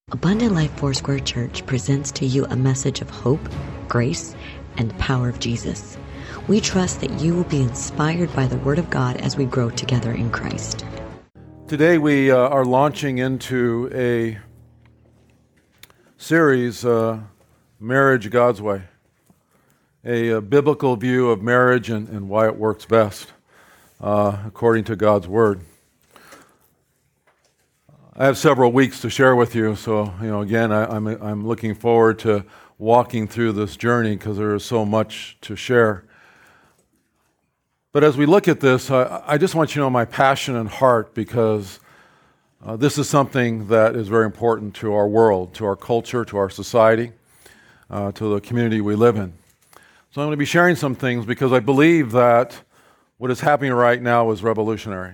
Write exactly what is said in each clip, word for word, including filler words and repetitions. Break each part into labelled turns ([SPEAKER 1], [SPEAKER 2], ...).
[SPEAKER 1] Abundant Life Foursquare Church presents to you a message of hope, grace, and the power of Jesus. We trust that you will be inspired by the Word of God as we grow together in Christ.
[SPEAKER 2] Today we uh, are launching into a series, uh, Marriage God's Way, a, a biblical view of marriage and, and why it works best uh, according to God's Word. I have several weeks to share with you, so you know. Again, I, I'm I'm looking forward to walking through this journey because there is so much to share. But as we look at this, I, I just want you to know my passion and heart, because uh, this is something that is very important to our world, to our culture, to our society, uh, to the community we live in. So I'm going to be sharing some things because I believe that what is happening right now is revolutionary.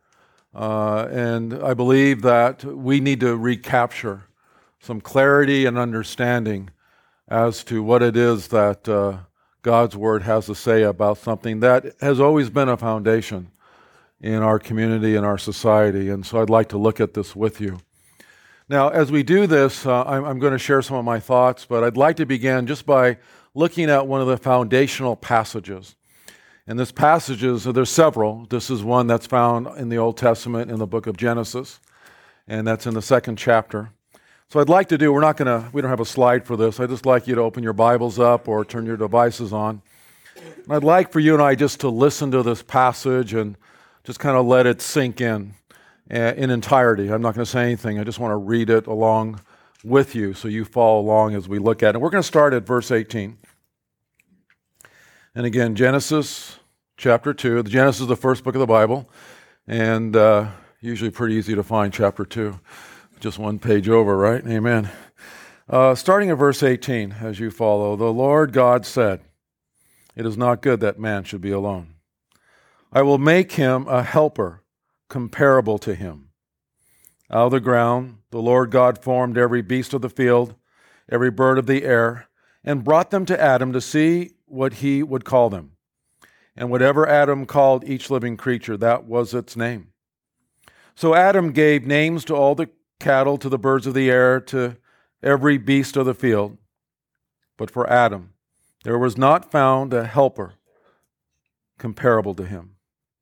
[SPEAKER 2] Uh, and I believe that we need to recapture some clarity and understanding as to what it is that uh, God's Word has to say about something that has always been a foundation in our community and our society. And so I'd like to look at this with you. Now, as we do this, uh, I'm, I'm going to share some of my thoughts, but I'd like to begin just by looking at one of the foundational passages. And this passage is, there's several. This is one that's found in the Old Testament in the book of Genesis, and that's in the second chapter. So I'd like to do, we're not going to, we don't have a slide for this. I'd just like you to open your Bibles up or turn your devices on. And I'd like for you and I just to listen to this passage and just kind of let it sink in in entirety. I'm not going to say anything. I just want to read it along with you so you follow along as we look at it. We're going to start at verse eighteen. And again, Genesis chapter two. Genesis is the first book of the Bible, and uh, usually pretty easy to find chapter two. Just one page over, right? Amen. Uh, starting at verse eighteen, as you follow, the Lord God said, "It is not good that man should be alone. I will make him a helper comparable to him." Out of the ground, the Lord God formed every beast of the field, every bird of the air, and brought them to Adam to see what he would call them. And whatever Adam called each living creature, that was its name. So Adam gave names to all the cattle, to the birds of the air, to every beast of the field. But for Adam, there was not found a helper comparable to him.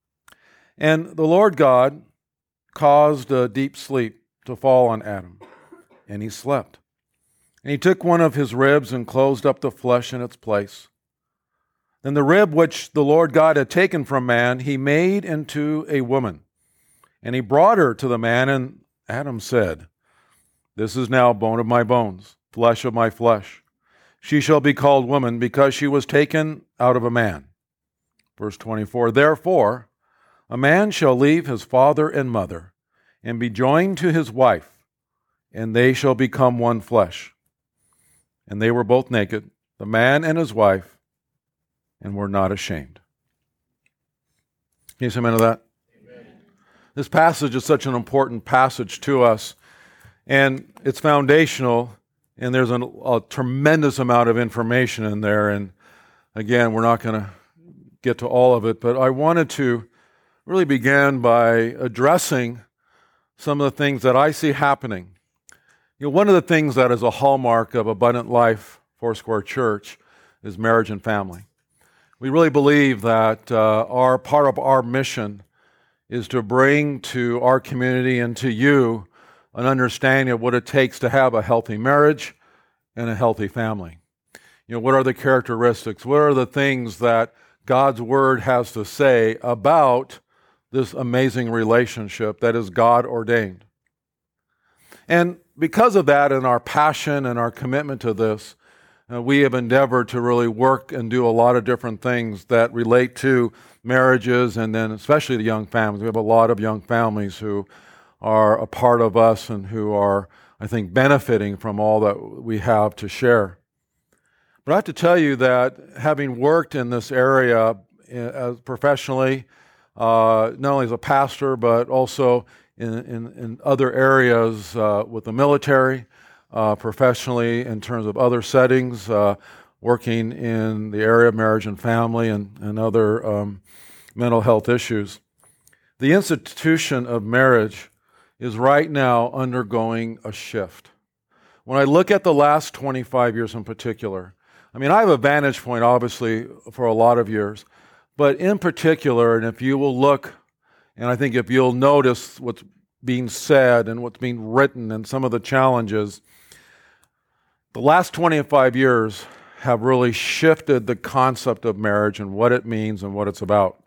[SPEAKER 2] And the Lord God caused a deep sleep to fall on Adam, and he slept. And he took one of his ribs and closed up the flesh in its place. Then the rib which the Lord God had taken from man, he made into a woman. And he brought her to the man, and Adam said, "This is now bone of my bones, flesh of my flesh. She shall be called woman, because she was taken out of a man." Verse twenty-four, "Therefore a man shall leave his father and mother, and be joined to his wife, and they shall become one flesh. And they were both naked, the man and his wife, and were not ashamed." Can you say amen to that? Amen. This passage is such an important passage to us, and it's foundational, and there's an, a tremendous amount of information in there. And again, we're not going to get to all of it, but I wanted to really begin by addressing some of the things that I see happening. You know, one of the things that is a hallmark of Abundant Life Foursquare Church is marriage and family. We really believe that uh, our part of our mission is to bring to our community and to you an understanding of what it takes to have a healthy marriage and a healthy family. You know, what are the characteristics? What are the things that God's Word has to say about this amazing relationship that is God ordained? And because of that and our passion and our commitment to this, Uh, we have endeavored to really work and do a lot of different things that relate to marriages, and then especially the young families. We have a lot of young families who are a part of us and who are, I think, benefiting from all that we have to share. But I have to tell you that having worked in this area uh, professionally, uh, not only as a pastor, but also in, in, in other areas uh, with the military, Uh, professionally in terms of other settings, uh, working in the area of marriage and family and, and other um, mental health issues. The institution of marriage is right now undergoing a shift. when I look at the last twenty-five years in particular, I mean, I have a vantage point, obviously, for a lot of years, but in particular, and if you will look, and I think if you'll notice what's being said and what's being written and some of the challenges, the last twenty-five years have really shifted the concept of marriage and what it means and what it's about.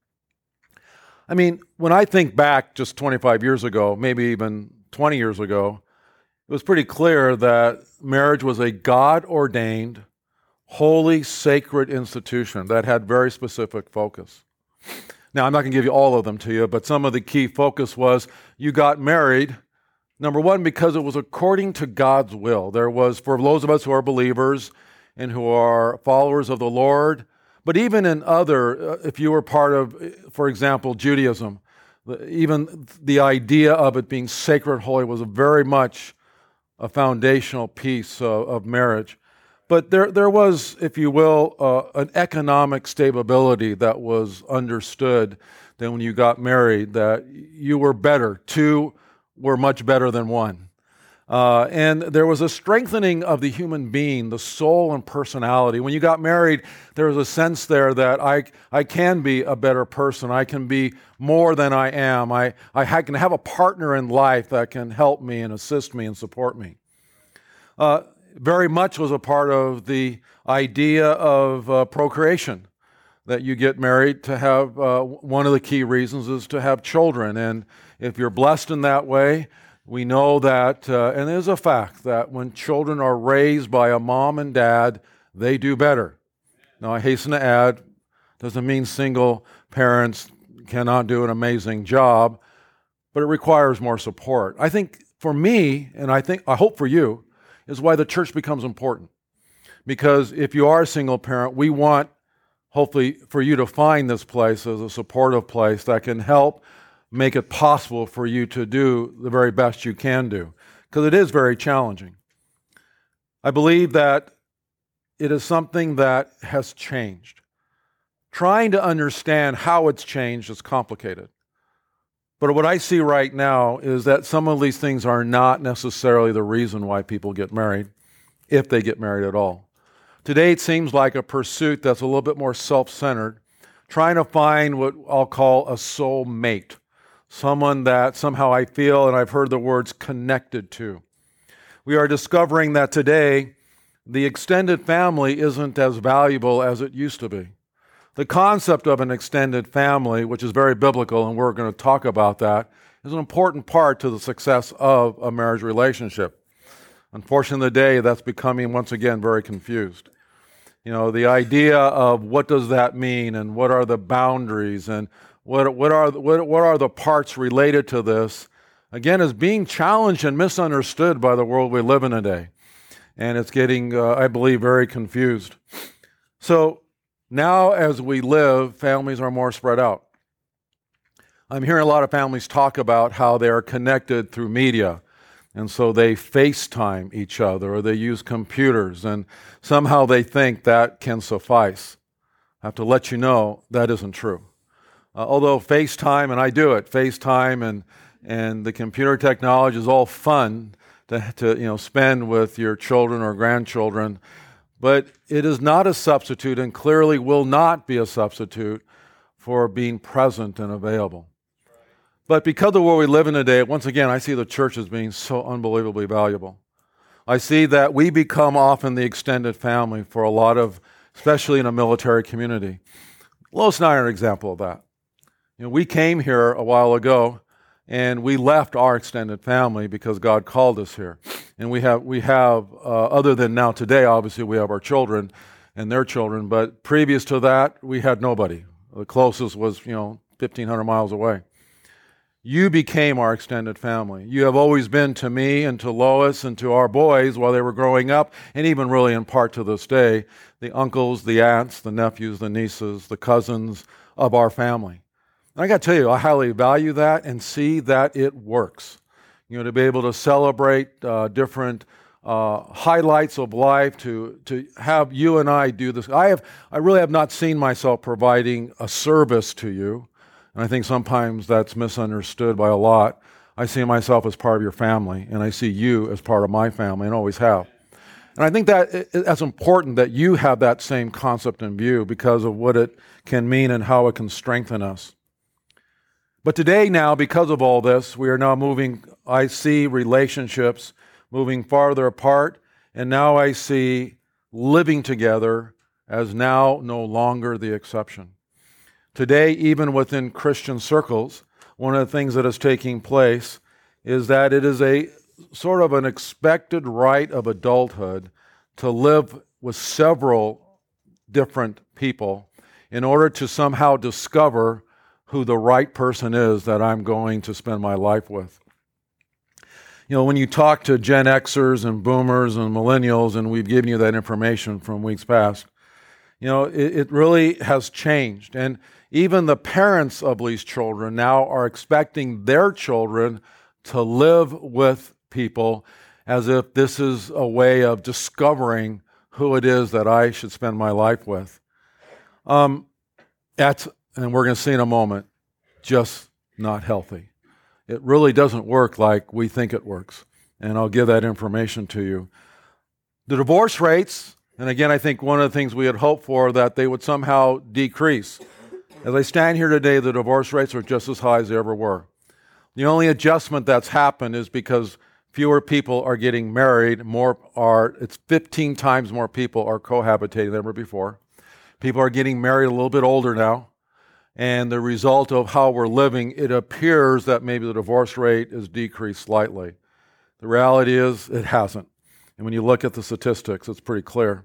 [SPEAKER 2] I mean, when I think back just twenty-five years ago, maybe even twenty years ago, it was pretty clear that marriage was a God-ordained, holy, sacred institution that had very specific focus. Now, I'm not going to give you all of them to you, but some of the key focus was you got married, number one, because it was according to God's will. There was, for those of us who are believers and who are followers of the Lord, but even in other, uh, if you were part of, for example, Judaism, even the idea of it being sacred, holy was very much a foundational piece uh, of marriage. But there, there was, if you will, uh, an economic stability that was understood that when you got married, that you were better. Two were much better than one. Uh, and there was a strengthening of the human being, the soul and personality. When you got married, there was a sense there that I, I can be a better person. I can be more than I am. I, I can have a partner in life that can help me and assist me and support me. Uh, very much was a part of the idea of uh, procreation, that you get married to have, uh, one of the key reasons is to have children. And if you're blessed in that way, we know that, uh, and it is a fact, that when children are raised by a mom and dad, they do better. Now, I hasten to add, doesn't mean single parents cannot do an amazing job, but it requires more support. I think for me, and I think I hope for you, is why the church becomes important. Because if you are a single parent, we want, hopefully, for you to find this place as a supportive place that can help make it possible for you to do the very best you can do. Because it is very challenging. I believe that it is something that has changed. Trying to understand how it's changed is complicated. But what I see right now is that some of these things are not necessarily the reason why people get married, if they get married at all. Today it seems like a pursuit that's a little bit more self-centered, trying to find what I'll call a soul mate, someone that somehow I feel, and I've heard the words, connected to. We are discovering that today the extended family isn't as valuable as it used to be. The concept of an extended family, which is very biblical, and we're going to talk about that, is an important part to the success of a marriage relationship. Unfortunately, today, that's becoming, once again, very confused. You know, the idea of what does that mean, and what are the boundaries, and what, what, are, what, what are the parts related to this, again, is being challenged and misunderstood by the world we live in today. And it's getting, uh, I believe, very confused. So, now, as we live, families are more spread out. I'm hearing a lot of families talk about how they are connected through media, and so they FaceTime each other, or they use computers, and somehow they think that can suffice. I have to let you know that isn't true. Uh, although FaceTime, and I do it, FaceTime and, and the computer technology is all fun to, to you know spend with your children or grandchildren, but it is not a substitute and clearly will not be a substitute for being present and available. But because of the world we live in today, once again, I see the church as being so unbelievably valuable. I see that we become often the extended family for a lot of, especially in a military community. Lois and I are an example of that. You know, we came here a while ago, and we left our extended family because God called us here. And we have, we have uh, other than now today, obviously, we have our children and their children. But previous to that, we had nobody. The closest was, you know, fifteen hundred miles away. You became our extended family. You have always been to me and to Lois and to our boys while they were growing up, and even really in part to this day, the uncles, the aunts, the nephews, the nieces, the cousins of our family. And I got to tell you, I highly value that and see that it works. You know, to be able to celebrate uh, different uh, highlights of life, to to have you and I do this. I have, I really have not seen myself providing a service to you, and I think sometimes that's misunderstood by a lot. I see myself as part of your family, and I see you as part of my family, and always have. And I think that it, it's important that you have that same concept in view because of what it can mean and how it can strengthen us. But today now, because of all this, we are now moving, I see relationships moving farther apart, and now I see living together as now no longer the exception. Today, even within Christian circles, one of the things that is taking place is that it is a sort of an expected right of adulthood to live with several different people in order to somehow discover who the right person is that I'm going to spend my life with. You know, when you talk to Gen Xers and Boomers and Millennials, and we've given you that information from weeks past, you know, it, it really has changed. And even the parents of these children now are expecting their children to live with people as if this is a way of discovering who it is that I should spend my life with. Um, that's, and we're going to see in a moment, just not healthy. It really doesn't work like we think it works. And I'll give that information to you. The divorce rates, and again, I think one of the things we had hoped for, that they would somehow decrease. As I stand here today, the divorce rates are just as high as they ever were. The only adjustment that's happened is because fewer people are getting married, more are, it's fifteen times more people are cohabitating than ever before. People are getting married a little bit older now. And the result of how we're living, it appears that maybe the divorce rate is decreased slightly. The reality is it hasn't. And when you look at the statistics, it's pretty clear.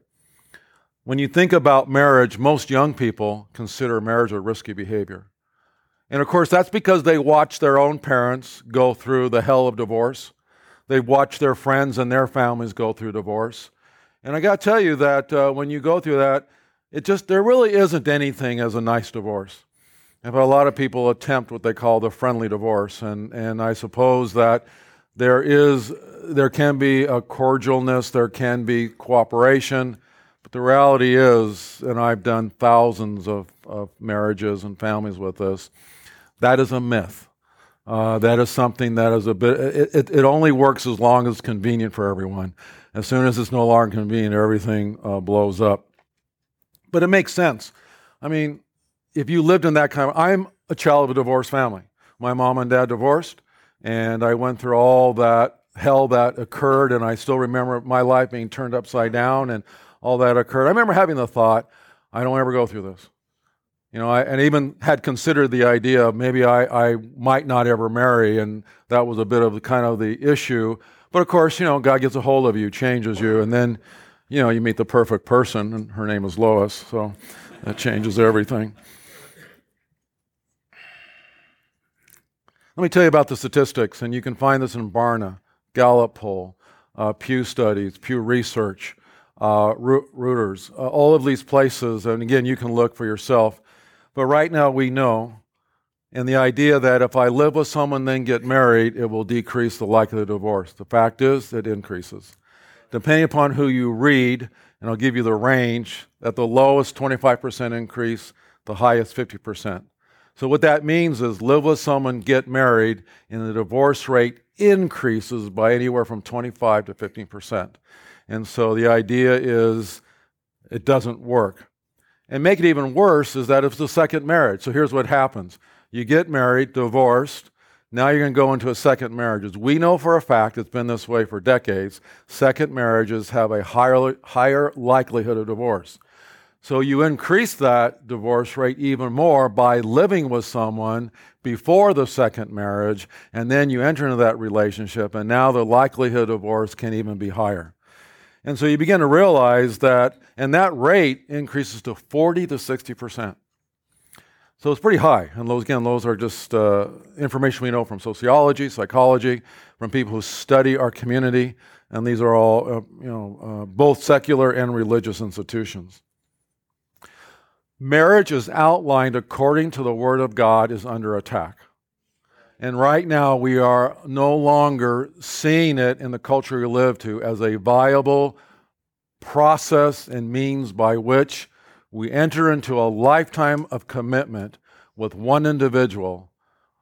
[SPEAKER 2] When you think about marriage, most young people consider marriage a risky behavior. And of course, that's because they watch their own parents go through the hell of divorce. They watch their friends and their families go through divorce. And I got to tell you that uh, when you go through that, it just, there really isn't anything as a nice divorce. I've had a lot of people attempt what they call the friendly divorce, and, and I suppose that there is, there can be a cordialness, there can be cooperation, but the reality is, and I've done thousands of, of marriages and families with this, that is a myth. Uh, that is something that is a bit, it, it, it only works as long as it's convenient for everyone. As soon as it's no longer convenient, everything uh, blows up. But it makes sense. I mean, if you lived in that kind of, I'm a child of a divorced family. My mom and dad divorced, and I went through all that hell that occurred, and I still remember my life being turned upside down and all that occurred. I remember having the thought, I don't ever go through this. You know, I, and even had considered the idea of maybe I, I might not ever marry, and that was a bit of the, kind of the issue. But of course, you know, God gets a hold of you, changes you, and then, you know, you meet the perfect person, and her name is Lois, so that changes everything. Let me tell you about the statistics, and you can find this in Barna, Gallup poll, uh, Pew Studies, Pew Research, uh, Reuters, uh, all of these places, and again, you can look for yourself. But right now we know, and the idea that if I live with someone then get married, it will decrease the likelihood of divorce. The fact is, it increases. Depending upon who you read, and I'll give you the range, at the lowest twenty-five percent increase, the highest fifty percent. So what that means is live with someone, get married, and the divorce rate increases by anywhere from twenty-five to fifteen percent. And so the idea is it doesn't work. And make it even worse is that it's a second marriage. So here's what happens. You get married, divorced, now you're going to go into a second marriage. We know for a fact, it's been this way for decades, second marriages have a higher, higher likelihood of divorce. So you increase that divorce rate even more by living with someone before the second marriage, and then you enter into that relationship, and now the likelihood of divorce can even be higher. And so you begin to realize that, and that rate increases to forty to sixty percent. So it's pretty high. And those, again, those are just uh, information we know from sociology, psychology, from people who study our community, and these are all, uh, you know, uh, both secular and religious institutions. Marriage is outlined according to the Word of God is under attack. And right now we are no longer seeing it in the culture we live to as a viable process and means by which we enter into a lifetime of commitment with one individual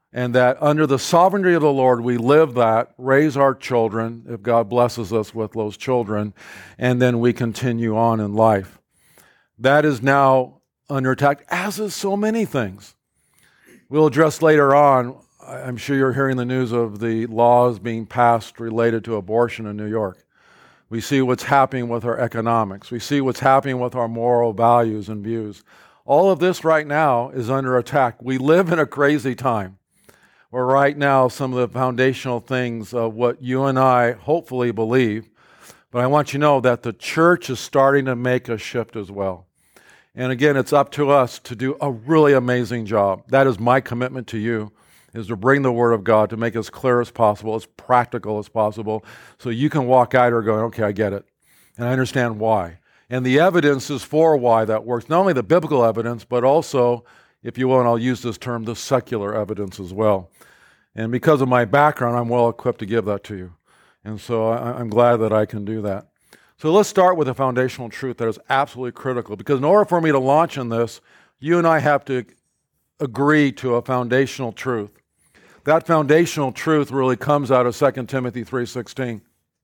[SPEAKER 2] and that under the sovereignty of the Lord, we live that, raise our children, if God blesses us with those children, and then we continue on in life. That is now under attack, as is so many things. We'll address later on, I'm sure you're hearing the news of the laws being passed related to abortion in New York. We see what's happening with our economics. We see what's happening with our moral values and views. All of this right now is under attack. We live in a crazy time where right now some of the foundational things of what you and I hopefully believe, but I want you to know that the church is starting to make a shift as well. And again, it's up to us to do a really amazing job. That is my commitment to you, is to bring the Word of God to make it as clear as possible, as practical as possible, so you can walk out here going, okay, I get it, and I understand why. And the evidence is for why that works. Not only the biblical evidence, but also, if you will, and I'll use this term, the secular evidence as well. And because of my background, I'm well equipped to give that to you. And so I'm glad that I can do that. So let's start with a foundational truth that is absolutely critical, because in order for me to launch in this, you and I have to agree to a foundational truth. That foundational truth really comes out of Second Timothy three sixteen.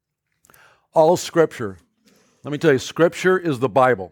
[SPEAKER 2] All Scripture, let me tell you, Scripture is the Bible.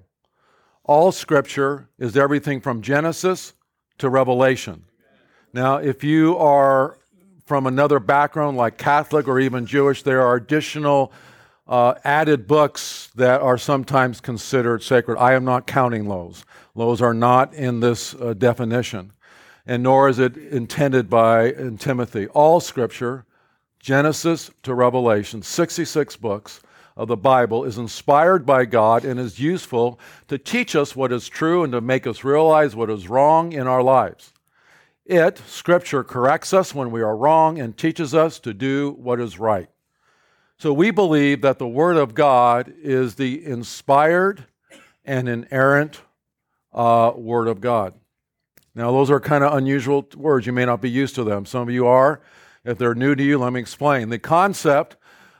[SPEAKER 2] All Scripture is everything from Genesis to Revelation. Now, if you are from another background like Catholic or even Jewish, there are additional uh, added books that are sometimes considered sacred. I am not counting those. Those are not in this uh, definition, and nor is it intended by in Timothy. All Scripture, Genesis to Revelation, sixty-six books of the Bible, is inspired by God and is useful to teach us what is true and to make us realize what is wrong in our lives. It, Scripture, corrects us when we are wrong and teaches us to do what is right. So we believe that the Word of God is the inspired and inerrant uh, Word of God. Now, those are kind of unusual words. You may not be used to them. Some of you are. If they're new to you, let me explain. The concept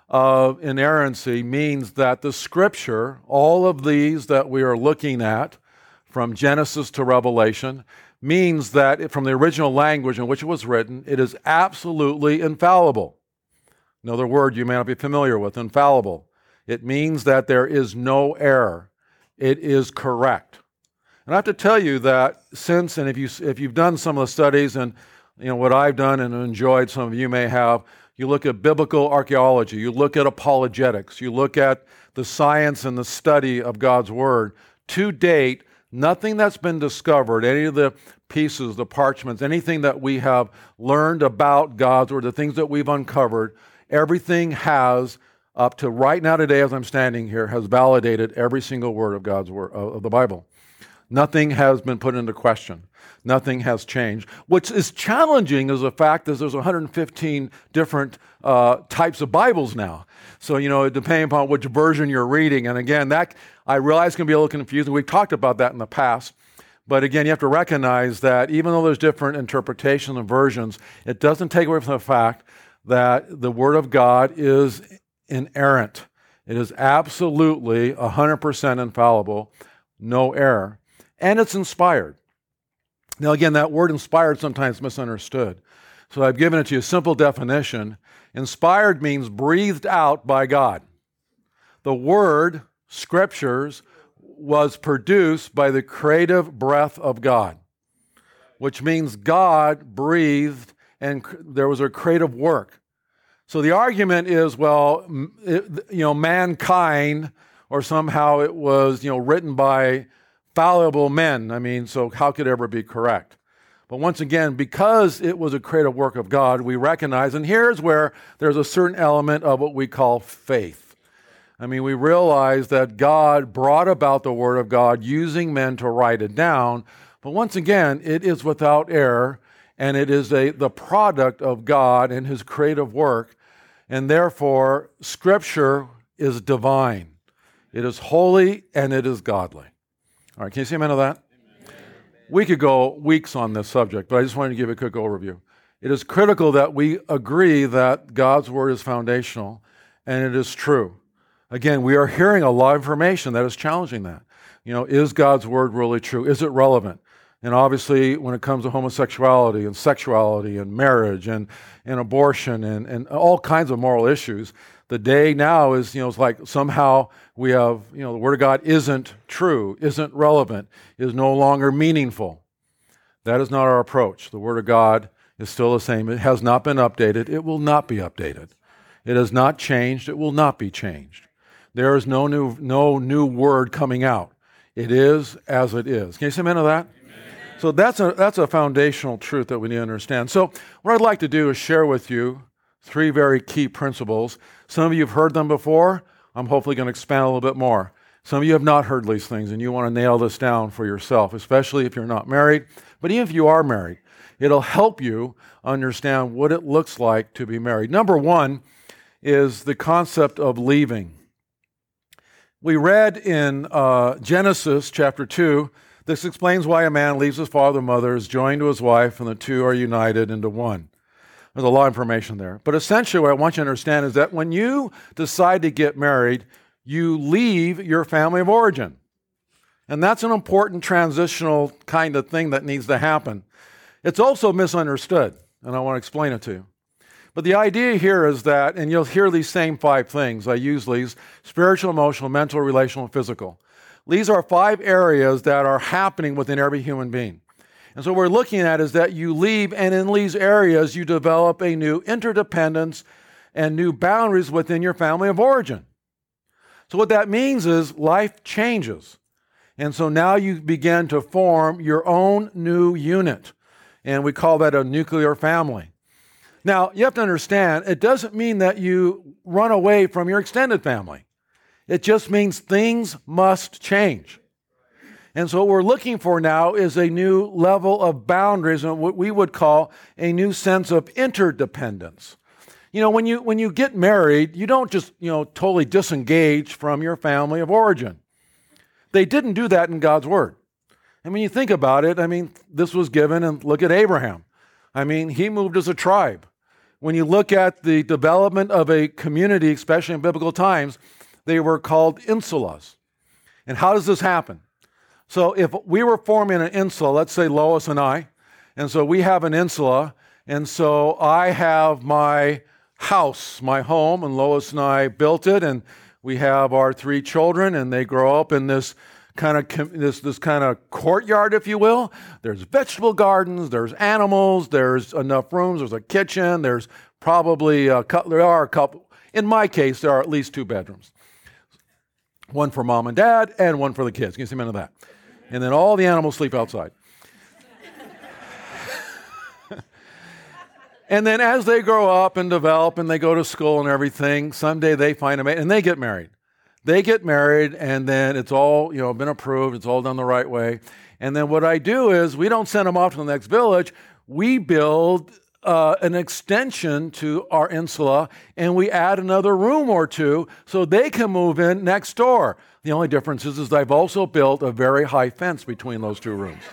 [SPEAKER 2] of inerrancy means that the Scripture, all of these that we are looking at, from Genesis to Revelation, means that it, from the original language in which it was written, it is absolutely infallible. Another word you may not be familiar with, infallible. It means that there is no error. It is correct. And I have to tell you that since, and if, you, if you've done some of the studies, and you know what I've done and enjoyed, some of you may have, you look at biblical archaeology, you look at apologetics, you look at the science and the study of God's Word. To date, nothing that's been discovered, any of the pieces, the parchments, anything that we have learned about God's Word, the things that we've uncovered, everything has, up to right now today as I'm standing here, has validated every single word of God's Word, of the Bible. Nothing has been put into question. Nothing has changed. What is challenging is the fact that there's one hundred fifteen different uh, types of Bibles now. So, you know, depending upon which version you're reading. And again, that I realize can be a little confusing. We've talked about that in the past. But again, you have to recognize that even though there's different interpretations and versions, it doesn't take away from the fact that the Word of God is inerrant. It is absolutely one hundred percent infallible, no error. And it's inspired. Now again, that word inspired sometimes is misunderstood. So I've given it to you a simple definition. Inspired means breathed out by God. The Word, Scriptures, was produced by the creative breath of God, which means God breathed and there was a creative work. So the argument is, well, it, you know, mankind, or somehow it was, you know, written by fallible men. I mean, so how could it ever be correct? But once again, because it was a creative work of God, we recognize, and here's where there's a certain element of what we call faith. I mean, we realize that God brought about the Word of God using men to write it down, but once again, it is without error, and it is a the product of God and His creative work, and therefore, Scripture is divine. It is holy, and it is godly. All right, can you see a minute of that? Amen. We could go weeks on this subject, but I just wanted to give you a quick overview. It is critical that we agree that God's Word is foundational, and it is true. Again, we are hearing a lot of information that is challenging that. You know, is God's Word really true? Is it relevant? And obviously, when it comes to homosexuality and sexuality and marriage and, and abortion and, and all kinds of moral issues, the day now is, you know, it's like somehow we have, you know, the Word of God isn't true, isn't relevant, is no longer meaningful. That is not our approach. The Word of God is still the same. It has not been updated. It will not be updated. It has not changed. It will not be changed. There is no new, no new word coming out. It is as it is. Can you say amen to that? So that's a, that's a foundational truth that we need to understand. So what I'd like to do is share with you three very key principles. Some of you have heard them before. I'm hopefully going to expand a little bit more. Some of you have not heard these things, and you want to nail this down for yourself, especially if you're not married. But even if you are married, it'll help you understand what it looks like to be married. Number one is the concept of leaving. We read in uh, Genesis chapter two, this explains why a man leaves his father and mother, is joined to his wife, and the two are united into one. There's a lot of information there. But essentially what I want you to understand is that when you decide to get married, you leave your family of origin. And that's an important transitional kind of thing that needs to happen. It's also misunderstood, and I want to explain it to you. But the idea here is that, and you'll hear these same five things, I use these: spiritual, emotional, mental, relational, and physical. These are five areas that are happening within every human being. And so what we're looking at is that you leave, and in these areas you develop a new interdependence and new boundaries within your family of origin. So what that means is life changes. And so now you begin to form your own new unit. And we call that a nuclear family. Now, you have to understand, it doesn't mean that you run away from your extended family. It just means things must change. And so what we're looking for now is a new level of boundaries and what we would call a new sense of interdependence. You know, when you when you get married, you don't just, you know, totally disengage from your family of origin. They didn't do that in God's Word. And when you think about it, I mean, this was given, and look at Abraham. I mean, he moved as a tribe. When you look at the development of a community, especially in biblical times, they were called insulas. And how does this happen? So if we were forming an insula, let's say Lois and I, and so we have an insula, and so I have my house, my home, and Lois and I built it, and we have our three children, and they grow up in this kind of this this kind of courtyard, if you will. There's vegetable gardens, there's animals, there's enough rooms, there's a kitchen, there's probably a couple, there are a couple, in my case, there are at least two bedrooms. One for mom and dad, and one for the kids. Can you see me into that? And then all the animals sleep outside. And then as they grow up and develop and they go to school and everything, someday they find a mate and they get married. They get married, and then it's all, you know, been approved. It's all done the right way. And then what I do is we don't send them off to the next village. We build uh, an extension to our insula, and we add another room or two so they can move in next door. The only difference is, is I've also built a very high fence between those two rooms.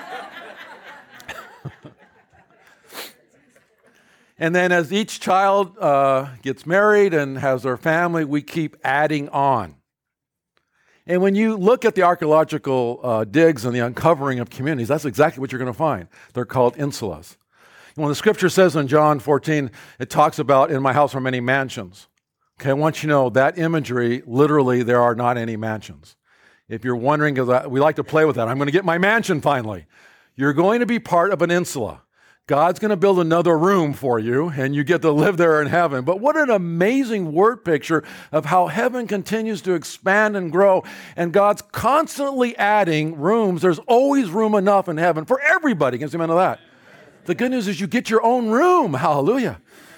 [SPEAKER 2] And then as each child uh, gets married and has their family, we keep adding on. And when you look at the archaeological uh, digs and the uncovering of communities, that's exactly what you're going to find. They're called insulas. And when the scripture says in John fourteen, it talks about, in my house are many mansions. Okay, I want you to know that imagery, literally, there are not any mansions. If you're wondering, because we like to play with that, I'm going to get my mansion finally. You're going to be part of an insula. God's going to build another room for you, and you get to live there in heaven. But what an amazing word picture of how heaven continues to expand and grow, and God's constantly adding rooms. There's always room enough in heaven for everybody. Can you amen to that? The good news is you get your own room. Hallelujah.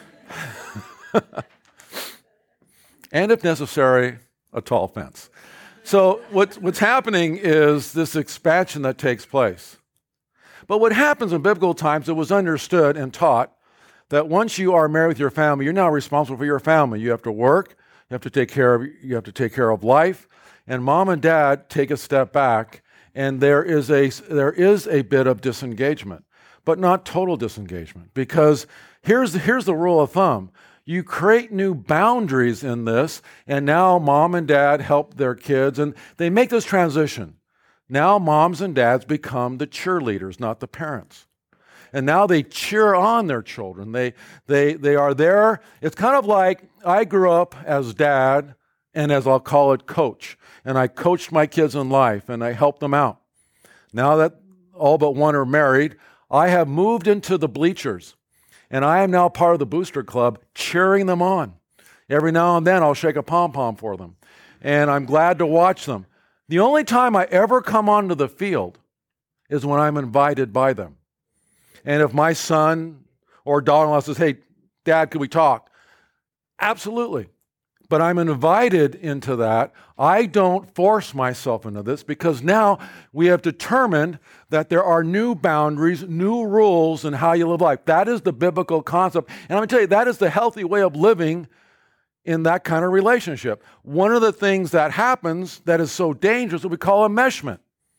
[SPEAKER 2] And if necessary, a tall fence. So what's, what's happening is this expansion that takes place. But what happens in biblical times, it was understood and taught that once you are married with your family, you're now responsible for your family. You have to work, you have to take care of, you have to take care of life, and mom and dad take a step back, and there is a there is a bit of disengagement, but not total disengagement, because here's the, here's the rule of thumb. You create new boundaries in this, and now mom and dad help their kids, and they make this transition. Now moms and dads become the cheerleaders, not the parents. And now they cheer on their children. They, they, they are there. It's kind of like I grew up as dad and as I'll call it coach. And I coached my kids in life and I helped them out. Now that all but one are married, I have moved into the bleachers. And I am now part of the booster club cheering them on. Every now and then I'll shake a pom-pom for them. And I'm glad to watch them. The only time I ever come onto the field is when I'm invited by them. And if my son or daughter-in-law says, hey, Dad, could we talk? Absolutely. But I'm invited into that. I don't force myself into this because now we have determined that there are new boundaries, new rules in how you live life. That is the biblical concept. And I'm going to tell you, that is the healthy way of living in that kind of relationship. One of the things that happens that is so dangerous is what we call enmeshment.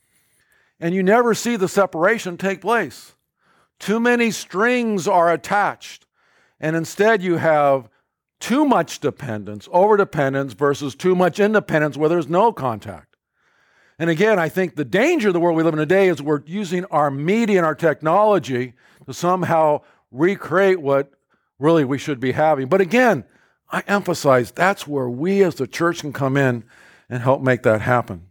[SPEAKER 2] And you never see the separation take place. Too many strings are attached. And instead you have too much dependence, over-dependence versus too much independence where there's no contact. And again, I think the danger of the world we live in today is we're using our media and our technology to somehow recreate what really we should be having. But again, I emphasize that's where we as the church can come in and help make that happen.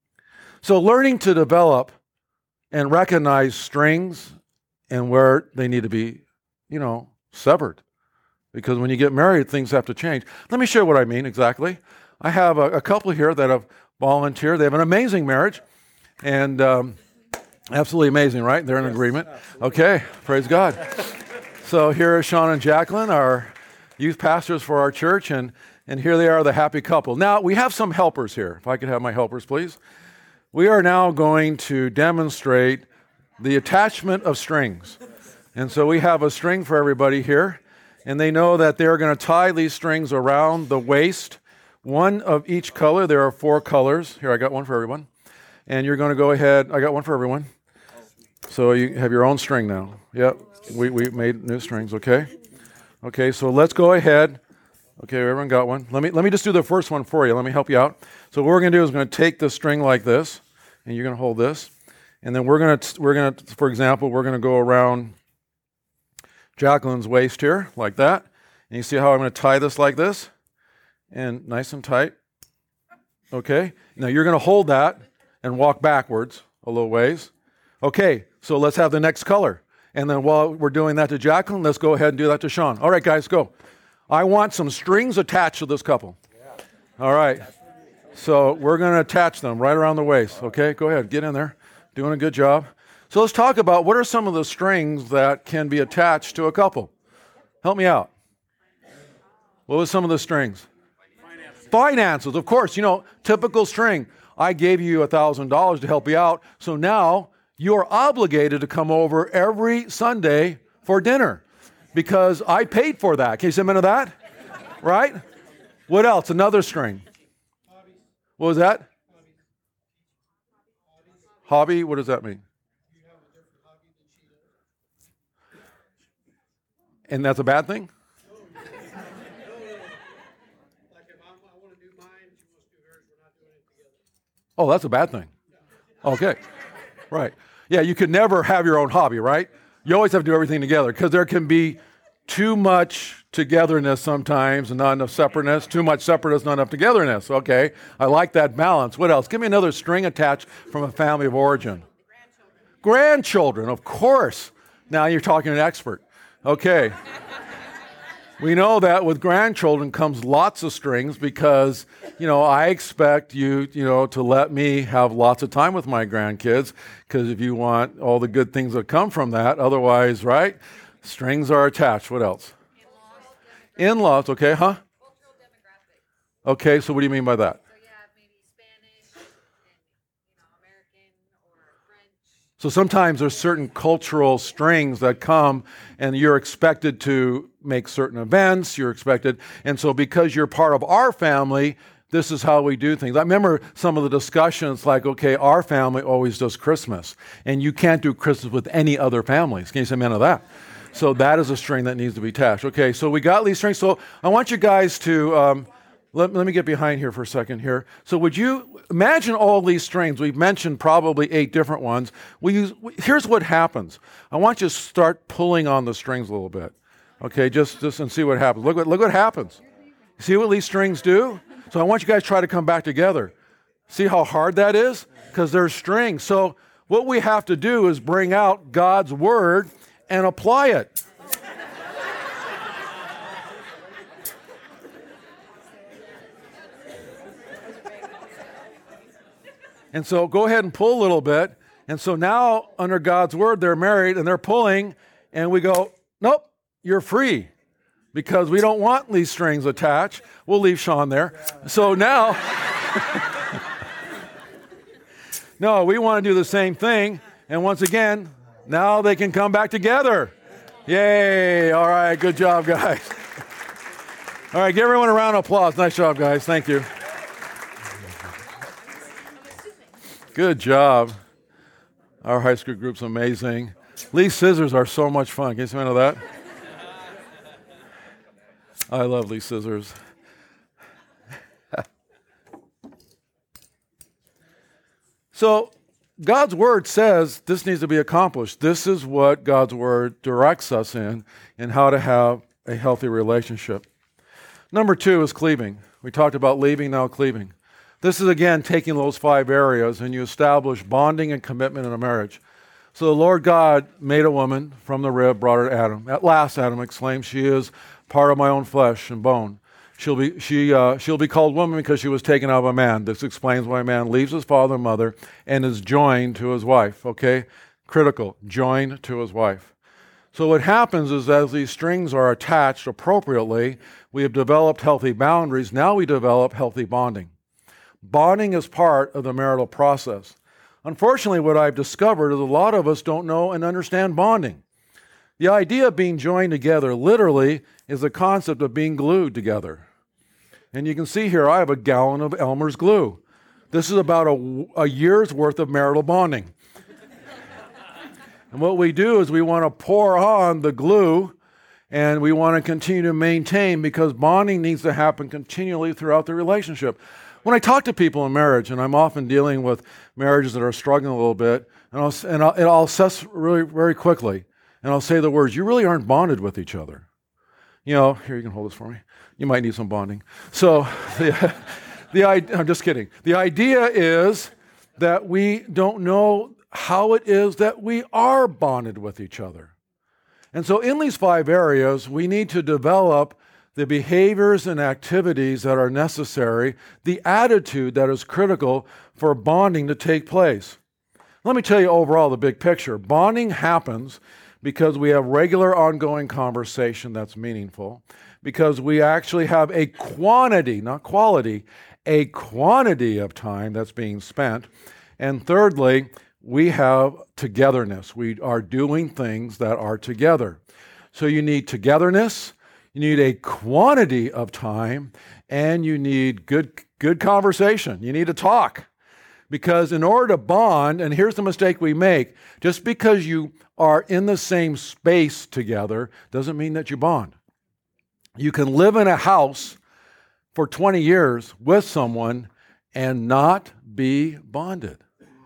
[SPEAKER 2] So learning to develop and recognize strings and where they need to be, you know, severed. Because when you get married, things have to change. Let me share what I mean exactly. I have a, a couple here that have volunteered. They have an amazing marriage. And um, absolutely amazing, right? They're in yes, agreement. Absolutely. Okay, praise God. So here are Sean and Jacqueline, our youth pastors for our church. And, and here they are, the happy couple. Now, we have some helpers here. If I could have my helpers, please. We are now going to demonstrate the attachment of strings. And so we have a string for everybody here. And they know that they're going to tie these strings around the waist, one of each color. There are four colors. Here, I got one for everyone. And you're going to go ahead. I got one for everyone. So you have your own string now. Yep, we, we made new strings, okay? Okay, so let's go ahead. Okay, everyone got one. Let me, let me just do the first one for you. Let me help you out. So what we're going to do is we're going to take the string like this, and you're going to hold this. And then we're going to, we're going to, for example, we're going to go around Jacqueline's waist here, like that. And you see how I'm going to tie this like this? And nice and tight. Okay. Now you're going to hold that and walk backwards a little ways. Okay. So let's have the next color. And then while we're doing that to Jacqueline, let's go ahead and do that to Sean. All right, guys, go. I want some strings attached to this couple. All right. So we're going to attach them right around the waist. Okay. Go ahead. Get in there. Doing a good job. So let's talk about what are some of the strings that can be attached to a couple. Help me out. What was some of the strings? Finances. Finances, of course. You know, typical string. I gave you one thousand dollars to help you out, so now you're obligated to come over every Sunday for dinner because I paid for that. Can you say amen to that? Right? What else? Another string. What was that? Hobby? What does that mean? And that's a bad thing? Oh, that's a bad thing. Okay. Right. Yeah, you can never have your own hobby, right? You always have to do everything together because there can be too much togetherness sometimes and not enough separateness. Too much separateness, not enough togetherness. Okay. I like that balance. What else? Give me another string attached from a family of origin. Grandchildren. Grandchildren, of course. Now you're talking to an expert. Okay. We know that with grandchildren comes lots of strings because, you know, I expect you, you know, to let me have lots of time with my grandkids because if you want all the good things that come from that, otherwise, right? Strings are attached. What else? In-laws. In-laws, okay, huh? Cultural demographic. Okay, so what do you mean by that? So you have maybe Spanish and, you know, American or French. So sometimes there's certain cultural strings that come and you're expected to make certain events, you're expected, and so because you're part of our family, this is how we do things. I remember some of the discussions like, okay, our family always does Christmas, and you can't do Christmas with any other families. Can you say amen to that? So that is a string that needs to be attached. Okay, so we got these strings. So I want you guys to um, let, let me get behind here for a second here. So would you imagine all these strings? We've mentioned probably eight different ones. We use, here's what happens. I want you to start pulling on the strings a little bit. Okay, just, just and see what happens. Look what, look what happens. See what these strings do? So I want you guys to try to come back together. See how hard that is? Because there's strings. So what we have to do is bring out God's word and apply it. And so go ahead and pull a little bit. And so now, under God's word, they're married and they're pulling, and we go, nope, you're free, because we don't want these strings attached. We'll leave Sean there. So now, no, we want to do the same thing. And once again, now they can come back together. Yay. All right. Good job, guys. All right. Give everyone a round of applause. Nice job, guys. Thank you. Good job. Our high school group's amazing. These scissors are so much fun. Can you see any of that? I love these scissors. So God's word says this needs to be accomplished. This is what God's word directs us in, in how to have a healthy relationship. Number two is cleaving. We talked about leaving, now cleaving. This is, again, taking those five areas, and you establish bonding and commitment in a marriage. So the Lord God made a woman from the rib, brought her to Adam. At last, Adam exclaimed, she is part of my own flesh and bone. She'll be, she, uh, she'll be called woman because she was taken out of a man. This explains why a man leaves his father and mother and is joined to his wife. Okay? Critical. Joined to his wife. So what happens is, as these strings are attached appropriately, we have developed healthy boundaries. Now we develop healthy bonding. Bonding is part of the marital process. Unfortunately, what I've discovered is a lot of us don't know and understand bonding. The idea of being joined together literally is the concept of being glued together. And you can see here I have a gallon of Elmer's glue. This is about a, a year's worth of marital bonding. And what we do is we want to pour on the glue, and we want to continue to maintain, because bonding needs to happen continually throughout the relationship. When I talk to people in marriage, and I'm often dealing with marriages that are struggling a little bit, and I'll, and I'll, and I'll assess really very quickly, and I'll say the words, you really aren't bonded with each other. You know, here, you can hold this for me. You might need some bonding. So, the, the I'm just kidding. The idea is that we don't know how it is that we are bonded with each other. And so in these five areas, we need to develop the behaviors and activities that are necessary, the attitude that is critical for bonding to take place. Let me tell you overall the big picture. Bonding happens because we have regular ongoing conversation that's meaningful, because we actually have a quantity, not quality, a quantity of time that's being spent. And thirdly, we have togetherness. We are doing things that are together. So you need togetherness, you need a quantity of time, and you need good, good conversation. You need to talk. Because in order to bond, and here's the mistake we make, just because you are in the same space together doesn't mean that you bond. You can live in a house for twenty years with someone and not be bonded.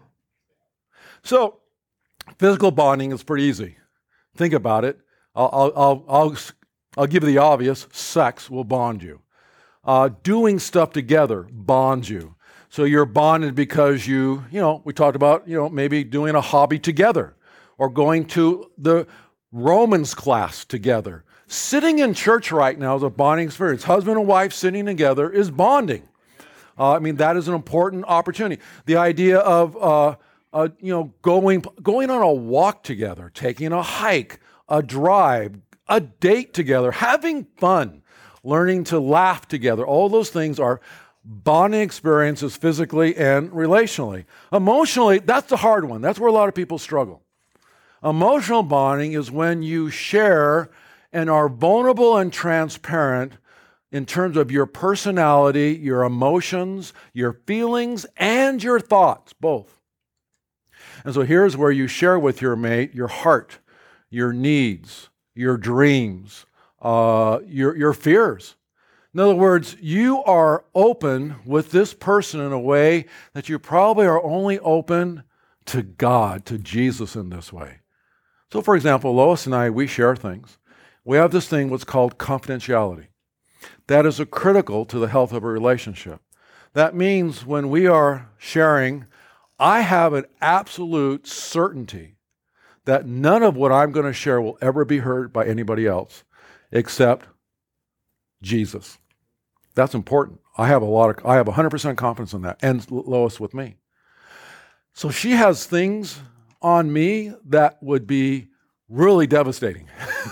[SPEAKER 2] So, physical bonding is pretty easy. Think about it. I'll, I'll, I'll, I'll, I'll give you the obvious. Sex will bond you. Uh, doing stuff together bonds you. So you're bonded because you, you know, we talked about, you know, maybe doing a hobby together or going to the Romans class together. Sitting in church right now is a bonding experience. Husband and wife sitting together is bonding. Uh, I mean, that is an important opportunity. The idea of, uh, uh, you know, going, going on a walk together, taking a hike, a drive, a date together, having fun, learning to laugh together. All those things are bonding experiences physically and relationally. Emotionally, that's the hard one. That's where a lot of people struggle. Emotional bonding is when you share and are vulnerable and transparent in terms of your personality, your emotions, your feelings, and your thoughts, both. And so here's where you share with your mate your heart, your needs, your dreams, uh, your, your fears. In other words, you are open with this person in a way that you probably are only open to God, to Jesus in this way. So, for example, Lois and I, we share things. We have this thing what's called confidentiality. That is a critical to the health of a relationship. That means when we are sharing, I have an absolute certainty that none of what I'm going to share will ever be heard by anybody else except Jesus. That's important. I have a lot of, I have one hundred percent confidence in that, and Lois with me. So she has things on me that would be really devastating.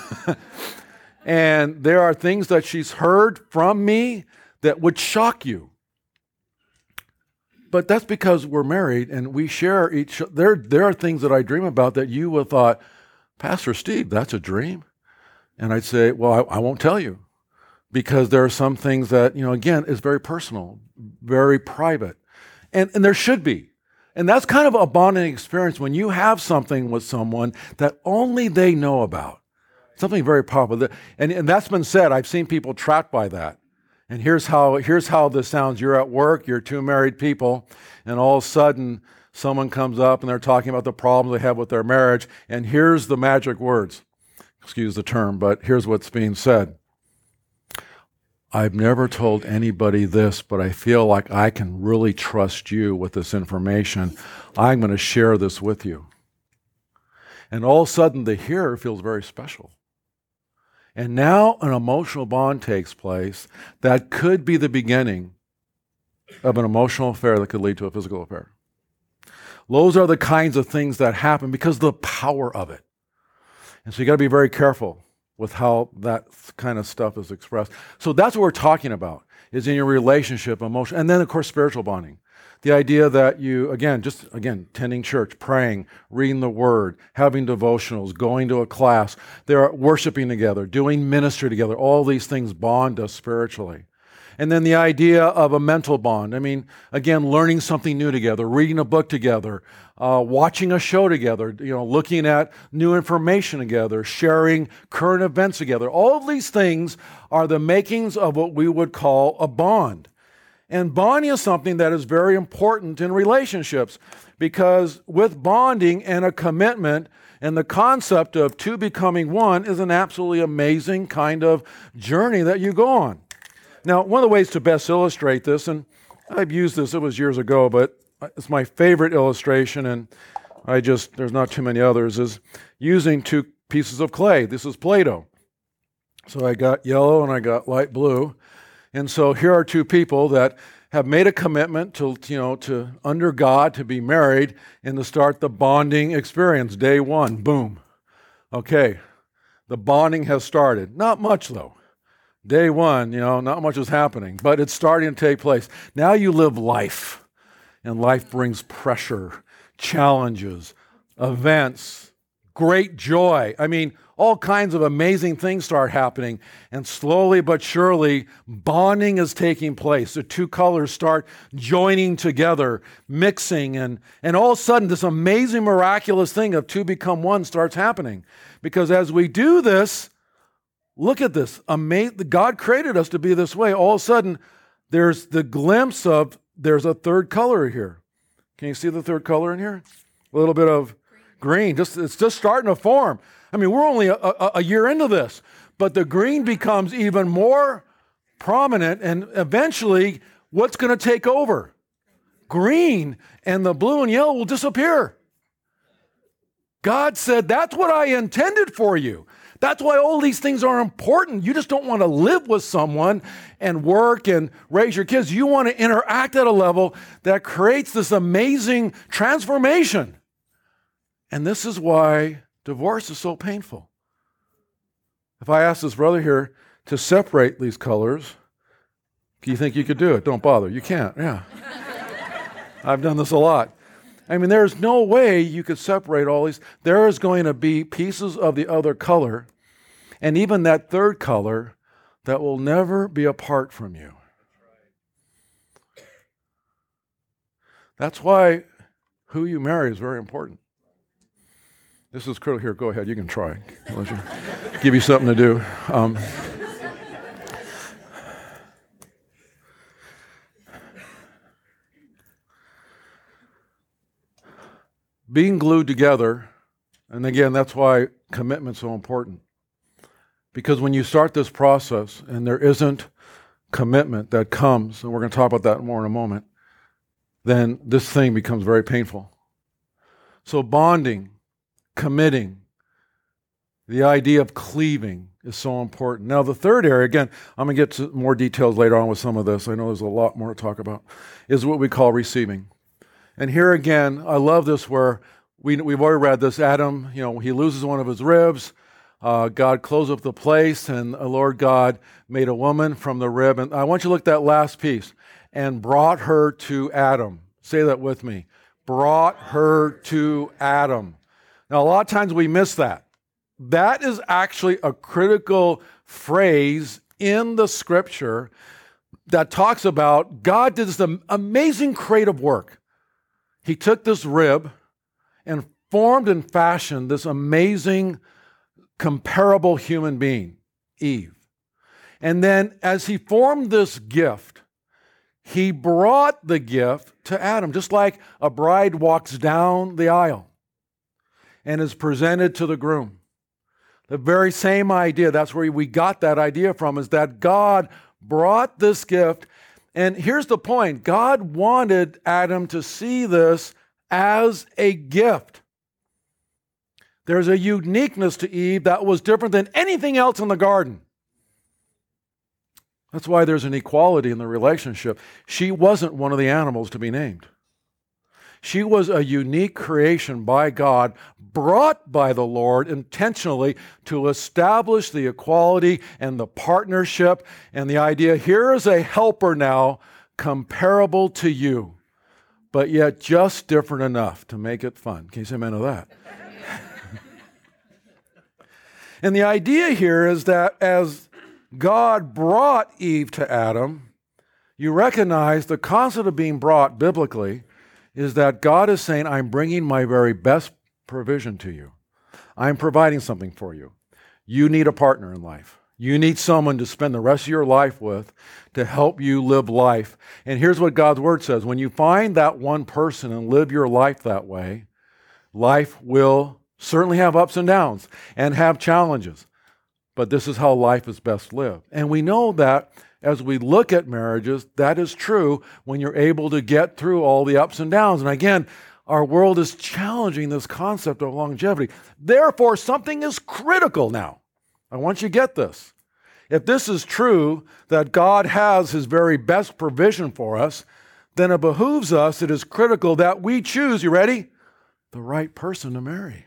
[SPEAKER 2] And there are things that she's heard from me that would shock you. But that's because we're married and we share each, there, there are things that I dream about that you would have thought, Pastor Steve, that's a dream? And I'd say, well, I, I won't tell you. Because there are some things that, you know, again, is very personal, very private. And, and there should be. And that's kind of a bonding experience when you have something with someone that only they know about. Something very powerful. And, and that's been said. I've seen people trapped by that. And here's how, here's how this sounds. You're at work, you're two married people, and all of a sudden someone comes up and they're talking about the problems they have with their marriage. And here's the magic words. Excuse the term, but here's what's being said. I've never told anybody this, but I feel like I can really trust you with this information. I'm going to share this with you. And all of a sudden, the hearer feels very special. And now an emotional bond takes place that could be the beginning of an emotional affair that could lead to a physical affair. Those are the kinds of things that happen because of the power of it. And so you got to be very careful with how that kind of stuff is expressed. So that's what we're talking about, is in your relationship, emotion, and then, of course, spiritual bonding. The idea that you, again, just, again, attending church, praying, reading the Word, having devotionals, going to a class, they're worshiping together, doing ministry together. All these things bond us spiritually. And then the idea of a mental bond. I mean, again, learning something new together, reading a book together, uh, watching a show together, you know, looking at new information together, sharing current events together. All of these things are the makings of what we would call a bond. And bonding is something that is very important in relationships because with bonding and a commitment and the concept of two becoming one is an absolutely amazing kind of journey that you go on. Now, one of the ways to best illustrate this, and I've used this, it was years ago, but it's my favorite illustration, and I just, there's not too many others, is using two pieces of clay. This is Play-Doh. So I got yellow and I got light blue. And so here are two people that have made a commitment to, you know, to under God, to be married and to start the bonding experience. Day one, boom. Okay, the bonding has started. Not much though. Day one, you know, not much is happening, but it's starting to take place. Now you live life, and life brings pressure, challenges, events, great joy. I mean, all kinds of amazing things start happening, and slowly but surely, bonding is taking place. The two colors start joining together, mixing, and, and all of a sudden, this amazing, miraculous thing of two become one starts happening. Because as we do this, look at this. Ama- God created us to be this way. All of a sudden, there's the glimpse of, there's a third color here. Can you see the third color in here? A little bit of green. Just, it's just starting to form. I mean, we're only a, a, a year into this, but the green becomes even more prominent, and eventually, what's going to take over? Green, and the blue and yellow will disappear. God said, that's what I intended for you. That's why all these things are important. You just don't want to live with someone and work and raise your kids. You want to interact at a level that creates this amazing transformation. And this is why divorce is so painful. If I asked this brother here to separate these colors, do you think you could do it? Don't bother. You can't. Yeah. I've done this a lot. I mean, there's no way you could separate all these. There is going to be pieces of the other color, and even that third color, that will never be apart from you. That's why who you marry is very important. This is critical. Here, go ahead. You can try. I'll let you, give you something to do. Um, being glued together, and again, that's why commitment's so important. Because when you start this process and there isn't commitment that comes, and we're going to talk about that more in a moment, then this thing becomes very painful. So bonding, committing, the idea of cleaving is so important. Now the third area, again, I'm going to get to more details later on with some of this. I know there's a lot more to talk about, is what we call receiving. And here again, I love this where we, we've already read this. Adam, you know, he loses one of his ribs. Uh, God closed up the place, and the Lord God made a woman from the rib. And I want you to look at that last piece. And brought her to Adam. Say that with me. Brought her to Adam. Now, a lot of times we miss that. That is actually a critical phrase in the scripture that talks about God did this amazing creative work. He took this rib and formed and fashioned this amazing, comparable human being, Eve. And then as he formed this gift, he brought the gift to Adam, just like a bride walks down the aisle and is presented to the groom. The very same idea, that's where we got that idea from, is that God brought this gift. And here's the point. God wanted Adam to see this as a gift. There's a uniqueness to Eve that was different than anything else in the garden. That's why there's an equality in the relationship. She wasn't one of the animals to be named. She was a unique creation by God, brought by the Lord intentionally to establish the equality and the partnership and the idea, here is a helper now comparable to you, but yet just different enough to make it fun. Can you say amen to that? And the idea here is that as God brought Eve to Adam, you recognize the concept of being brought biblically is that God is saying, I'm bringing my very best provision to you. I'm providing something for you. You need a partner in life. You need someone to spend the rest of your life with to help you live life. And here's what God's word says. When you find that one person and live your life that way, life will certainly have ups and downs and have challenges. But this is how life is best lived. And we know that as we look at marriages, that is true when you're able to get through all the ups and downs. And again, our world is challenging this concept of longevity. Therefore, something is critical now. I want you to get this. If this is true, that God has his very best provision for us, then it behooves us, it is critical that we choose, you ready? The right person to marry.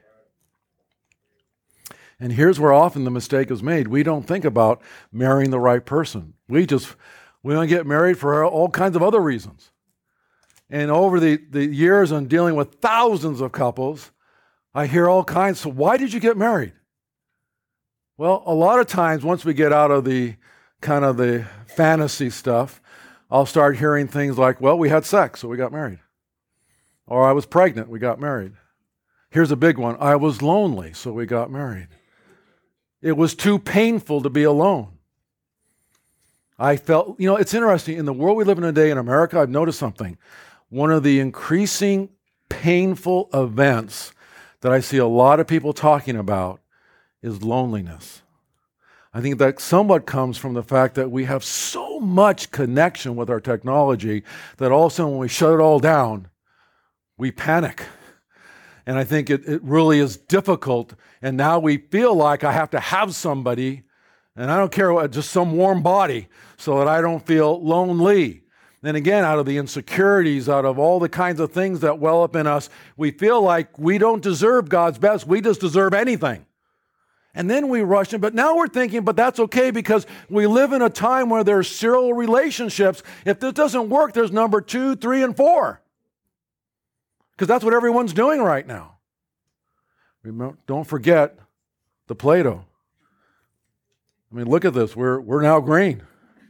[SPEAKER 2] And here's where often the mistake is made. We don't think about marrying the right person. We just, we don't get married for all kinds of other reasons. And over the, the years on dealing with thousands of couples, I hear all kinds. So why did you get married? Well, a lot of times once we get out of the kind of the fantasy stuff, I'll start hearing things like, well, we had sex, so we got married. Or I was pregnant, we got married. Here's a big one. I was lonely, so we got married. It was too painful to be alone. I felt, you know, it's interesting. In the world we live in today in America, I've noticed something. One of the increasing painful events that I see a lot of people talking about is loneliness. I think that somewhat comes from the fact that we have so much connection with our technology that all of a sudden when we shut it all down, we panic. And I think it, it really is difficult. And now we feel like I have to have somebody, and I don't care what, just some warm body, so that I don't feel lonely. Then again, out of the insecurities, out of all the kinds of things that well up in us, we feel like we don't deserve God's best. We just deserve anything. And then we rush in. But now we're thinking, but that's okay because we live in a time where there's serial relationships. If this doesn't work, there's number two, three, and four. Because that's what everyone's doing right now. Don't forget the Play-Doh. I mean, look at this. We're, we're now green.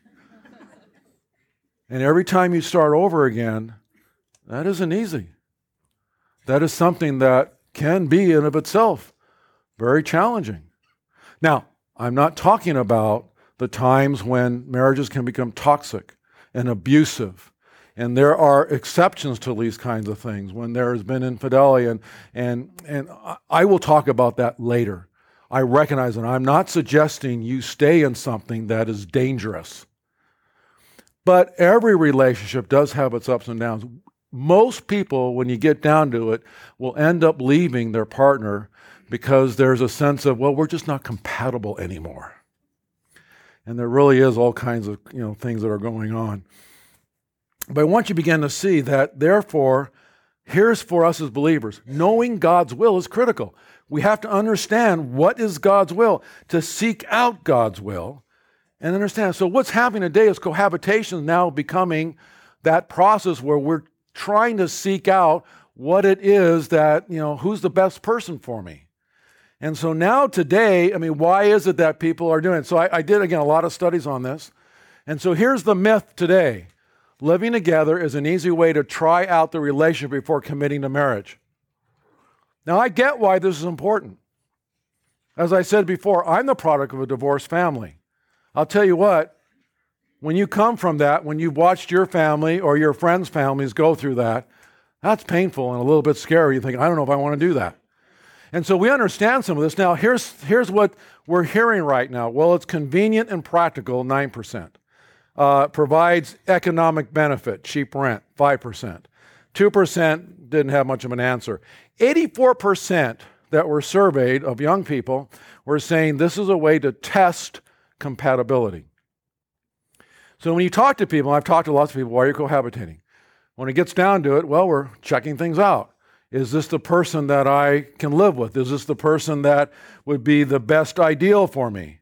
[SPEAKER 2] And every time you start over again, that isn't easy. That is something that can be in of itself very challenging. Now, I'm not talking about the times when marriages can become toxic and abusive And there are exceptions to these kinds of things when there has been infidelity, and, and, and I will talk about that later. I recognize that I'm not suggesting you stay in something that is dangerous. But every relationship does have its ups and downs. Most people, when you get down to it, will end up leaving their partner because there's a sense of, well, we're just not compatible anymore. And there really is all kinds of, you know, things that are going on. But once you begin to see that, therefore, here's for us as believers, knowing God's will is critical. We have to understand what is God's will, to seek out God's will and understand. So what's happening today is cohabitation is now becoming that process where we're trying to seek out what it is that, you know, who's the best person for me. And so now today, I mean, why is it that people are doing it? So I, I did, again, a lot of studies on this. And so here's the myth today. Living together is an easy way to try out the relationship before committing to marriage. Now, I get why this is important. As I said before, I'm the product of a divorced family. I'll tell you what, when you come from that, when you've watched your family or your friends' families go through that, that's painful and a little bit scary. You think, I don't know if I want to do that. And so we understand some of this. Now, here's, here's what we're hearing right now. Well, it's convenient and practical, nine percent. Uh, provides economic benefit, cheap rent, five percent. two percent didn't have much of an answer. eighty-four percent that were surveyed of young people were saying this is a way to test compatibility. So when you talk to people, I've talked to lots of people, why are you cohabitating? When it gets down to it, well, we're checking things out. Is this the person that I can live with? Is this the person that would be the best ideal for me?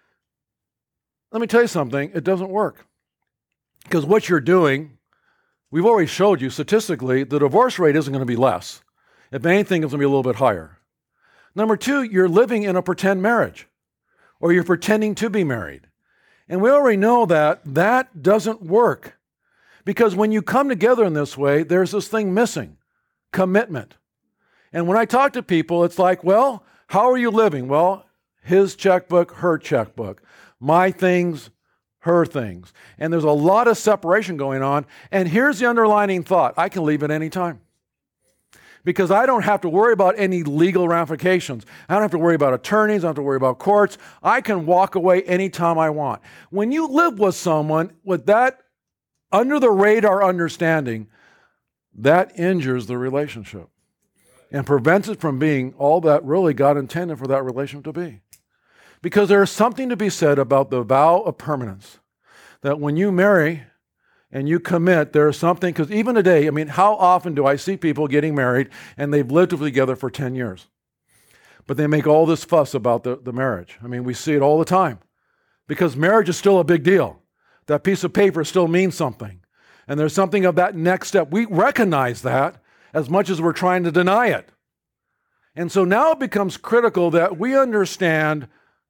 [SPEAKER 2] Let me tell you something, it doesn't work. Because what you're doing, we've already showed you statistically, the divorce rate isn't going to be less. If anything, it's going to be a little bit higher. Number two, you're living in a pretend marriage, or you're pretending to be married. And we already know that that doesn't work. Because when you come together in this way, there's this thing missing, commitment. And when I talk to people, it's like, well, how are you living? Well, his checkbook, her checkbook. My things, her things. And there's a lot of separation going on. And here's the underlining thought. I can leave at any time. Because I don't have to worry about any legal ramifications. I don't have to worry about attorneys. I don't have to worry about courts. I can walk away anytime I want. When you live with someone with that under the radar understanding, that injures the relationship and prevents it from being all that really God intended for that relationship to be. Because there is something to be said about the vow of permanence. That when you marry and you commit, there is something, because even today, I mean, how often do I see people getting married and they've lived together for ten years? But they make all this fuss about the, the marriage. I mean, we see it all the time. Because marriage is still a big deal. That piece of paper still means something. And there's something of that next step. We recognize that as much as we're trying to deny it. And so now it becomes critical that we understand,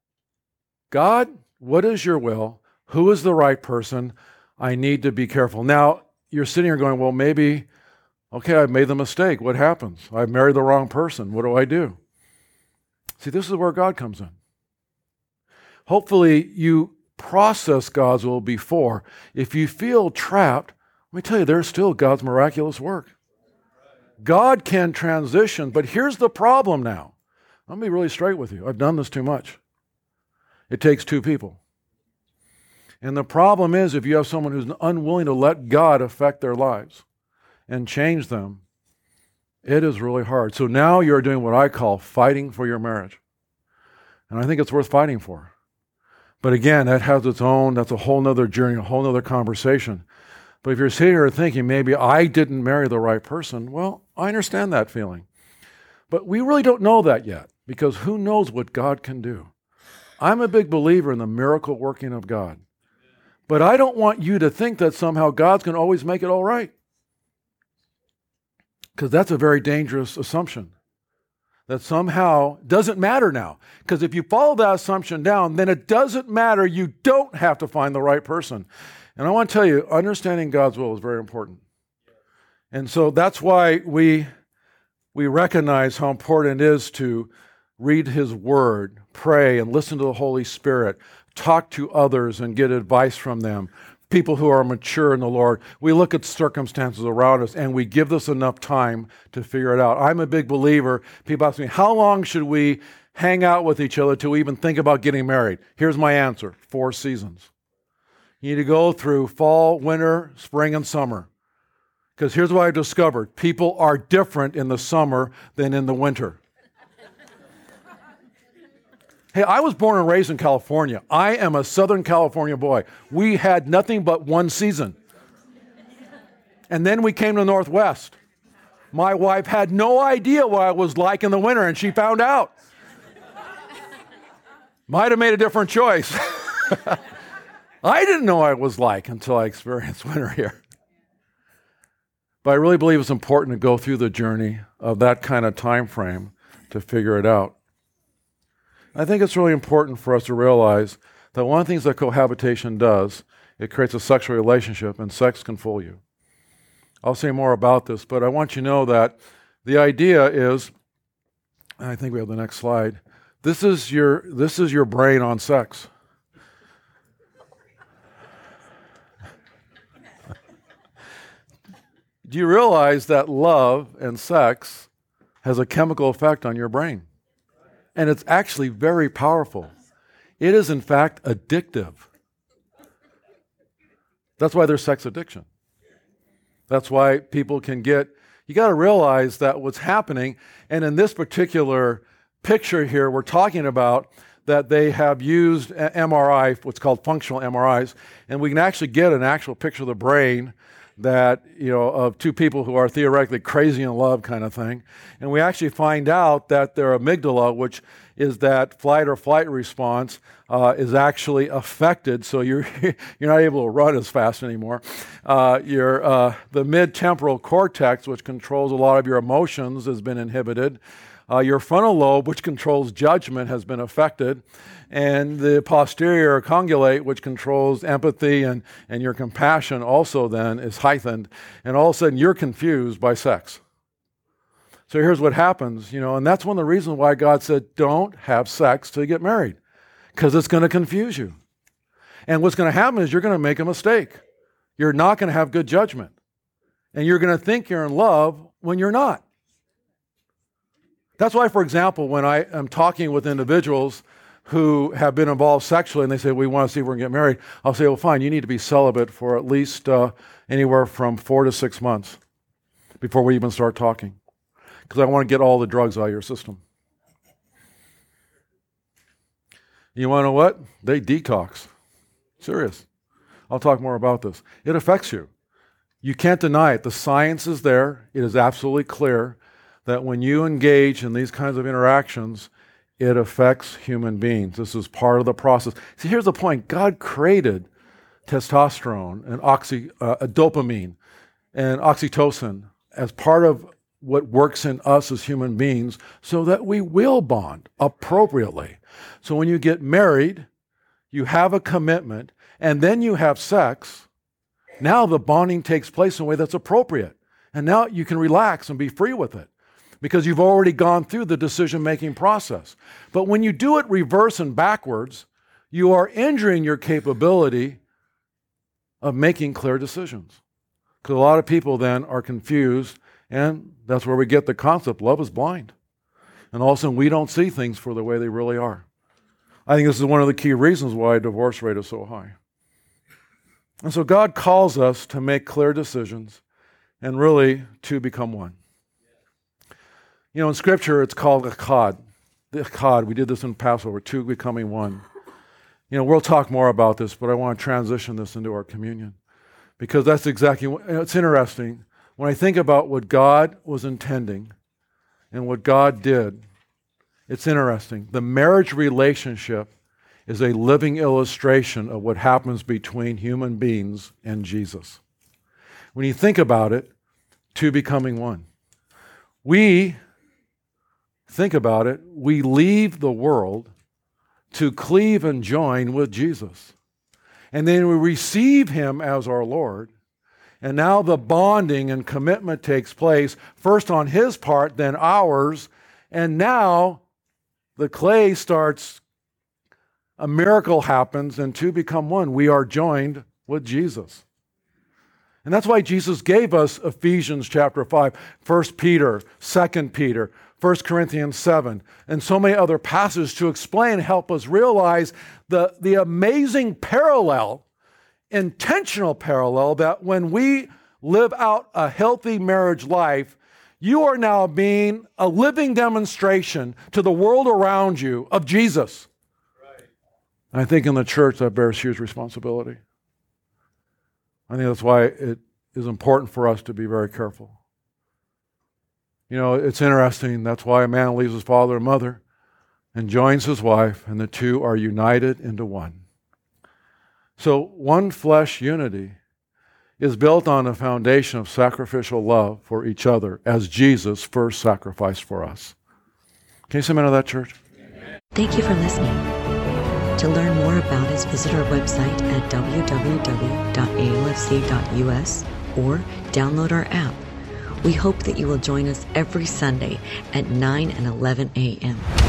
[SPEAKER 2] God, what is your will? Who is the right person? I need to be careful. Now, you're sitting here going, well, maybe, okay, I've made the mistake. What happens? I've married the wrong person. What do I do? See, this is where God comes in. Hopefully, you process God's will before. If you feel trapped, let me tell you, there's still God's miraculous work. God can transition, but here's the problem now. Let me be really straight with you. I've done this too much. It takes two people. And the problem is if you have someone who's unwilling to let God affect their lives and change them, it is really hard. So now you're doing what I call fighting for your marriage. And I think it's worth fighting for. But again, that has its own, that's a whole nother journey, a whole nother conversation. But if you're sitting here thinking, maybe I didn't marry the right person, well, I understand that feeling. But we really don't know that yet, because who knows what God can do. I'm a big believer in the miracle working of God. But I don't want you to think that somehow God's going to always make it all right. Because that's a very dangerous assumption. That somehow doesn't matter now. Because if you follow that assumption down, then it doesn't matter. You don't have to find the right person. And I want to tell you, understanding God's will is very important. And so that's why we, we recognize how important it is to read His Word, pray, and listen to the Holy Spirit, talk to others and get advice from them, people who are mature in the Lord, we look at circumstances around us and we give this enough time to figure it out. I'm a big believer. People ask me, how long should we hang out with each other to even think about getting married? Here's my answer: four seasons. You need to go through fall, winter, spring, and summer. Because here's what I discovered: people are different in the summer than in the winter. Hey, I was born and raised in California. I am a Southern California boy. We had nothing but one season. And then we came to the Northwest. My wife had no idea what I was like in the winter, and she found out. Might have made a different choice. I didn't know what I was like until I experienced winter here. But I really believe it's important to go through the journey of that kind of time frame to figure it out. I think it's really important for us to realize that one of the things that cohabitation does, it creates a sexual relationship, and sex can fool you. I'll say more about this, but I want you to know that the idea is, and I think we have the next slide, this is your, this is your brain on sex. Do you realize that love and sex has a chemical effect on your brain? And it's actually very powerful. It is, in fact, addictive. That's why there's sex addiction. That's why people can get, you got to realize that what's happening, and in this particular picture here, we're talking about that they have used M R I, what's called functional M R Is, and we can actually get an actual picture of the brain that, you know, of two people who are theoretically crazy in love kind of thing. And we actually find out that their amygdala, which is that flight or flight response, uh, is actually affected. So you're you're not able to run as fast anymore. Uh, your uh, the mid-temporal cortex, which controls a lot of your emotions, has been inhibited. Uh, your frontal lobe, which controls judgment, has been affected. And the posterior cingulate, which controls empathy and, and your compassion, also then is heightened. And all of a sudden, you're confused by sex. So here's what happens, you know, and that's one of the reasons why God said, don't have sex till you get married, because it's going to confuse you. And what's going to happen is you're going to make a mistake. You're not going to have good judgment. And you're going to think you're in love when you're not. That's why, for example, when I am talking with individuals who have been involved sexually and they say, we want to see if we're going to get married, I'll say, well, fine, you need to be celibate for at least uh, anywhere from four to six months before we even start talking, because I want to get all the drugs out of your system. You want to know what? They detox. Serious. I'll talk more about this. It affects you. You can't deny it. The science is there. It is absolutely clear that when you engage in these kinds of interactions, it affects human beings. This is part of the process. See, here's the point. God created testosterone and oxy, uh, dopamine and oxytocin as part of what works in us as human beings so that we will bond appropriately. So when you get married, you have a commitment, and then you have sex. Now the bonding takes place in a way that's appropriate. And now you can relax and be free with it, because you've already gone through the decision-making process. But when you do it reverse and backwards, you are injuring your capability of making clear decisions. Because a lot of people then are confused, and that's where we get the concept, love is blind. And all of a sudden, we don't see things for the way they really are. I think this is one of the key reasons why divorce rate is so high. And so God calls us to make clear decisions and really to become one. You know, in Scripture, it's called echad. The echad, we did this in Passover, two becoming one. You know, we'll talk more about this, but I want to transition this into our communion, because that's exactly what, it's interesting. When I think about what God was intending and what God did, it's interesting. The marriage relationship is a living illustration of what happens between human beings and Jesus. When you think about it, two becoming one. We Think about it. We leave the world to cleave and join with Jesus. And then we receive him as our Lord. And now the bonding and commitment takes place, first on his part, then ours. And now the clay starts, a miracle happens, and two become one. We are joined with Jesus. And that's why Jesus gave us Ephesians chapter five, First Peter, Second Peter, First Corinthians seven, and so many other passages to explain, help us realize the, the amazing parallel, intentional parallel, that when we live out a healthy marriage life, you are now being a living demonstration to the world around you of Jesus. Right. And I think in the church that bears huge responsibility. I think that's why it is important for us to be very careful. You know, it's interesting. That's why a man leaves his father and mother and joins his wife, and the two are united into one. So one flesh unity is built on a foundation of sacrificial love for each other as Jesus first sacrificed for us. Can you say amen to that, church?
[SPEAKER 1] Thank you for listening. To learn more about us, visit our website at w w w dot a o f c dot u s or download our app. We hope that you will join us every Sunday at nine and eleven a.m.